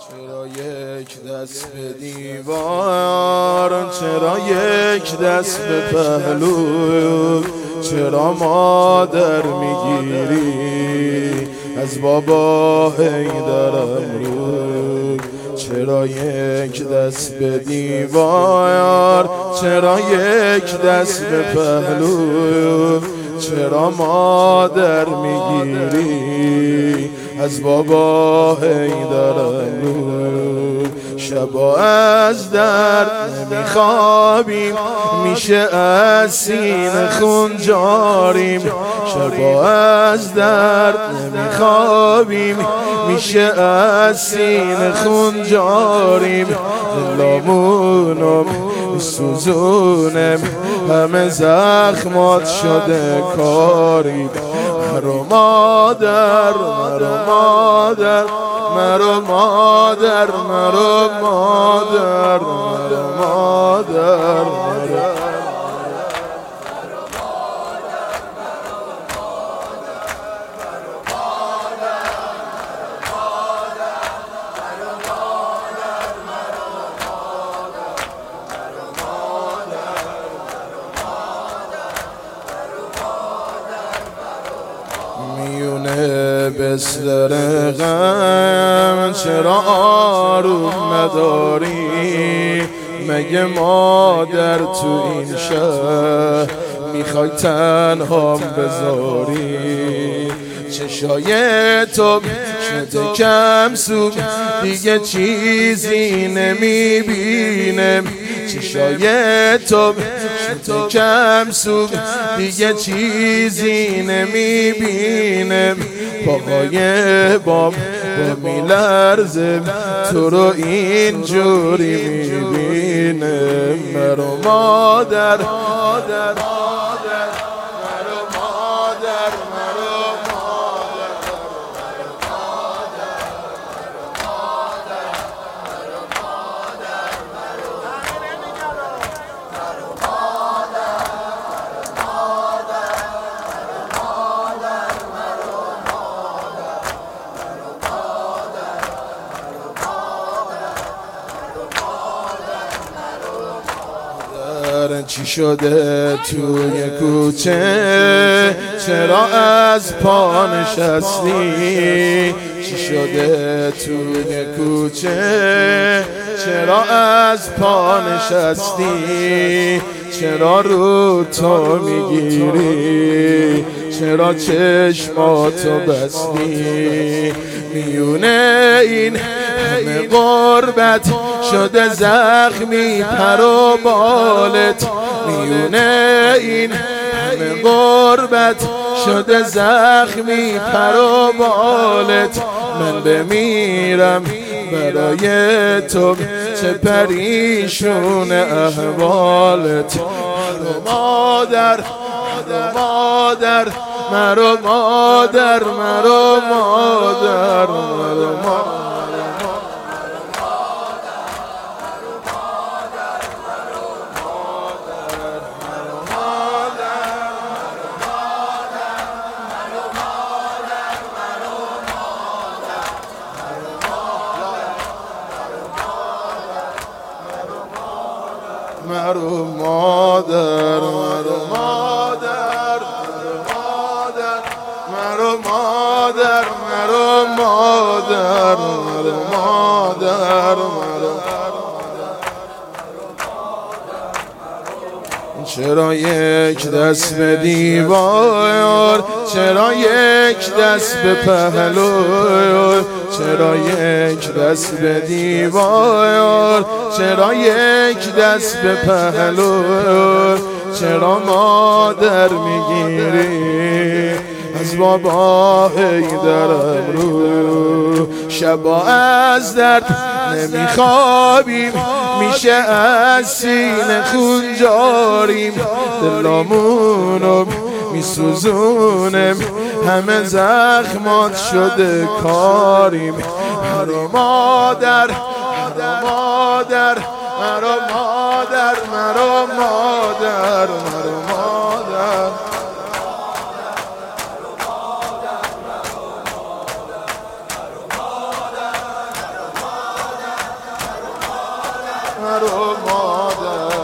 چرا یک دست به دیوار، چرا یک دست به پهلو، چرا مادر میگیری از بابا حیدرم رو؟ چرا یک دست به دیوار، چرا یک دست به پهلو، چرا مادر میگیری از بابا حیدرم رو؟ شبا از درد نمیخوابیم، میشه از سینه خون جاریم. شبا از درد نمیخوابیم، میشه از سینه خون جاریم. دلامونم سوزونم، همه زخمات شده کاریم. مرو مادر، مرو مادر، مرو مادر، مرو مادر، مرو مادر، مرو میونه بستر غم، چرا آروم نداری؟ مگه مادر تو این شهر میخوای تنهام بذاری؟ چشای تو شده کم سو، دیگه چیزی نمیبینم. چشای تو شده کم سو، دیگه چیزی نمیبینم. پاهای بام میلرزم، تو رو اینجوری میبینم. مرو مادر، مادر، مادر، مرو مادر، مرو مادر، چی شده توی کوچه؟ چرا از پا نشستی؟ چی شده توی کوچه؟ چرا از پا نشستی؟ چرا رو تو میگیری؟ چرا چشماتو بستی؟ میونه این همه غربت شده زخمی پر و بالت. میونه این همه غربت شده زخمی پر و بالت. من بمیرم برای تو، چه پریشون احوالت. مرو مادر، مرو مادر، مرو مادر، مرو مادر، مرو مادر. مرو مادر، مرو مادر، مرو مادر، مرو مادر، مرو مادر، مرو. چرا یک دست به دیوار، چرا یک دست به پهلو، چرا یک دست به دیوار، چرا یک دست به پهلو، چرا مادر میگیری از بابا حیدرم رو؟ شبا از درد نمیخوابیم، میشه از سینه خون جاریم. دلامونو میسوزونم، همه زخمات شده کاریم. مرو مادر، مرو مادر، مرو مادر، مرو مادر، مرو مادر. و مادر